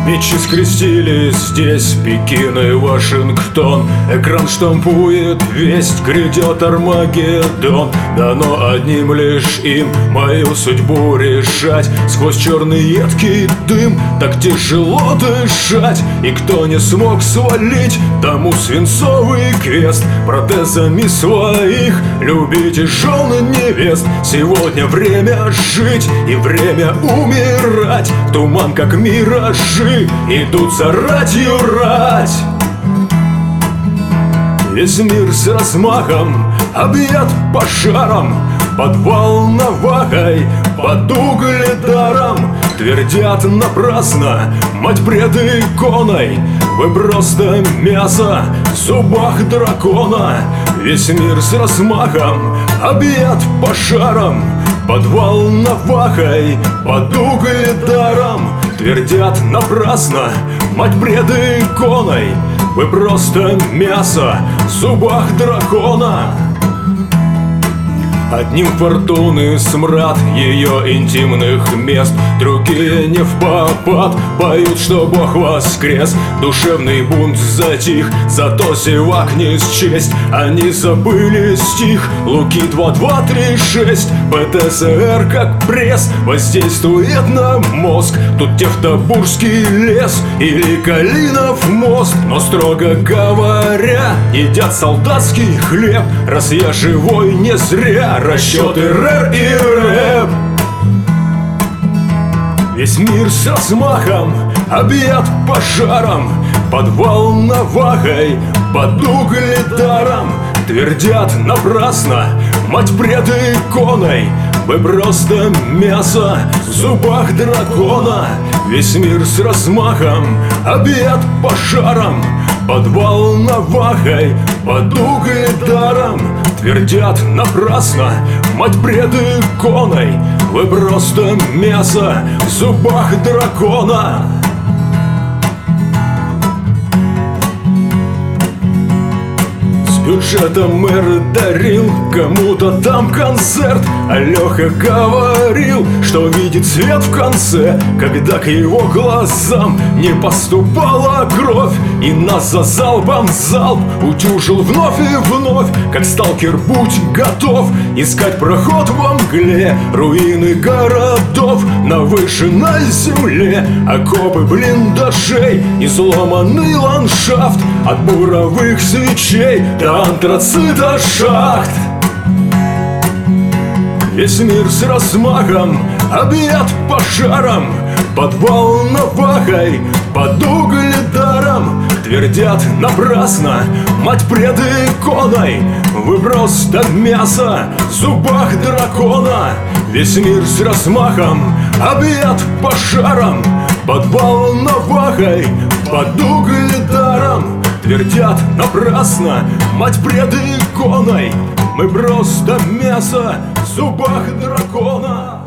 Мечи скрестились здесь, Пекин и Вашингтон. Экран штампует весть, грядет Армагеддон. Дано одним лишь им мою судьбу решать. Сквозь черный едкий дым так тяжело дышать. И кто не смог свалить, тому свинцовый крест. Протезами своих любите жен и невест. Сегодня время жить и время умирать. Туман, как миражи, идут за ратью рать. Весь мир с размахом объят пожаром, под волновахой, под угледаром. Твердят напрасно, мать пред иконой: вы просто мясо в зубах дракона. Весь мир с размахом объят пожаром, под волновахой, под угледаром. Твердят напрасно, мать пред иконой: вы просто мясо в зубах дракона. Одним фортуны смрад ее интимных мест, другие не впопад поют, что Бог воскрес. Душевный бунт затих, зато зевак не счесть. Они забыли стих Луки 2:2-3-6. ПТСР как пресс воздействует на мозг. Тут Тевтобурский лес или Калинов мост. Но строго говоря, едят солдатский хлеб. Раз я живой не зря, расчеты РЭР и рэп. Весь мир с размахом объят пожаром, под волновахой, под угледаром. Твердят напрасно, мать пред иконой: вы просто мясо в зубах дракона. Весь мир с размахом объят пожаром, под волновахой, под угледаром. Твердят напрасно, мать пред иконой: вы просто мясо в зубах дракона. Бюджетом мэр дарил кому-то там концерт, а Леха говорил, что видит свет в конце, когда к его глазам не поступала кровь. И нас за залпом залп утюжил вновь и вновь. Как сталкер, будь готов искать проход во мгле. Руины городов на выжженной земле, окопы блиндажей, изломанный ландшафт. От буровых свечей до антрацита шахт. Весь мир с размахом объят пожаром, под волновахой, под угледаром. Твердят напрасно, мать пред иконой: вы просто мясо в зубах дракона. Весь мир с размахом объят пожаром, под волновахой, под угледаром. Твердят напрасно, мать пред иконой: мы просто мясо в зубах дракона.